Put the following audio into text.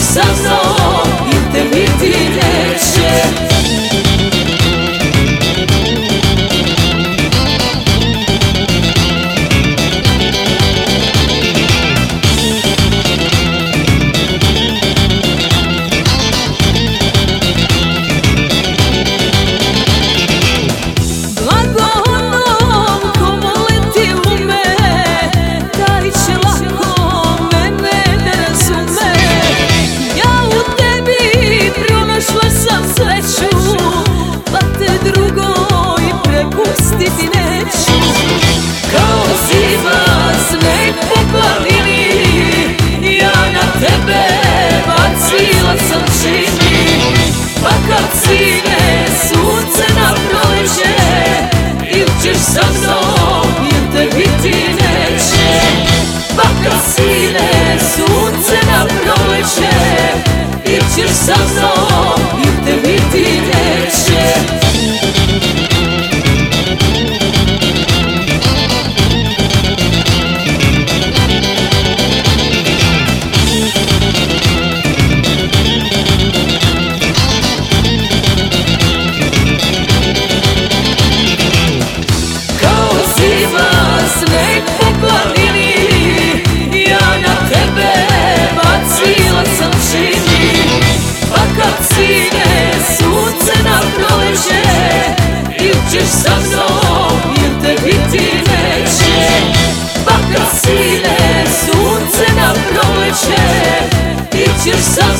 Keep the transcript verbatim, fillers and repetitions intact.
sa mnom il te biti neće. Kao zima sneg po planini, ja na tebe bacila sam čini. Pa kad sine sunce na proleće, il ćeš sa mnom il te biti neće. Pa kad sine sunce na proleće, il ćeš sa mnom il te biti neće. Sneg po planini, ja na tebe bacila sam čini. Pa kad sine sunce na proleće, il ćeš sa mnom il te biti neće. Pa kad sine sunce na proleće, il ćeš sa